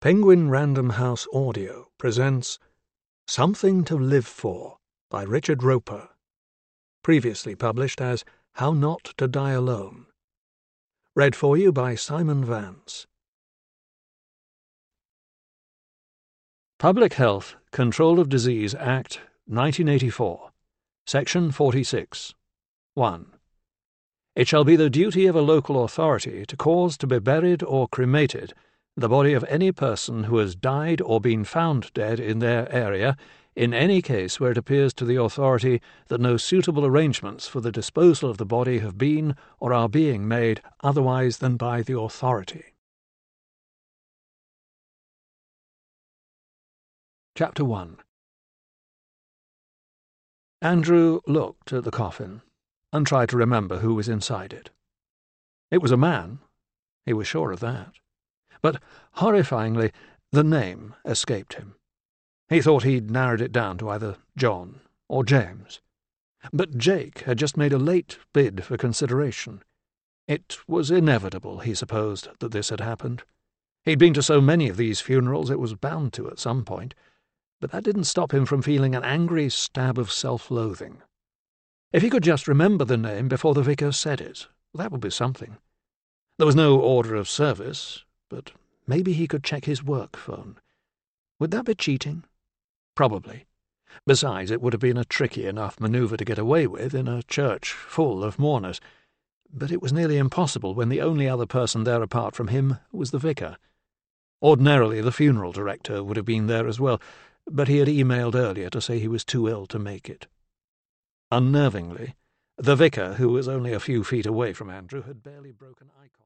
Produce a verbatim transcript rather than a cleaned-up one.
Penguin Random House Audio presents Something to Live For by Richard Roper, previously published as How Not to Die Alone. Read for you by Simon Vance. Public Health, Control of Disease Act, nineteen eighty-four, Section forty-six. one. It shall be the duty of a local authority to cause to be buried or cremated the body of any person who has died or been found dead in their area, in any case where it appears to the authority that no suitable arrangements for the disposal of the body have been or are being made otherwise than by the authority. Chapter one. Andrew looked at the coffin and tried to remember who was inside it. It was a man, he was sure of that. But, horrifyingly, the name escaped him. He thought he'd narrowed it down to either John or James. But Jake had just made a late bid for consideration. It was inevitable, he supposed, that this had happened. He'd been to so many of these funerals it was bound to at some point, but that didn't stop him from feeling an angry stab of self-loathing. If he could just remember the name before the vicar said it, that would be something. There was no order of service, but maybe he could check his work phone. Would that be cheating? Probably. Besides, it would have been a tricky enough manoeuvre to get away with in a church full of mourners. But it was nearly impossible when the only other person there apart from him was the vicar. Ordinarily, the funeral director would have been there as well, but he had emailed earlier to say he was too ill to make it. Unnervingly, the vicar, who was only a few feet away from Andrew, had barely broken eye contact.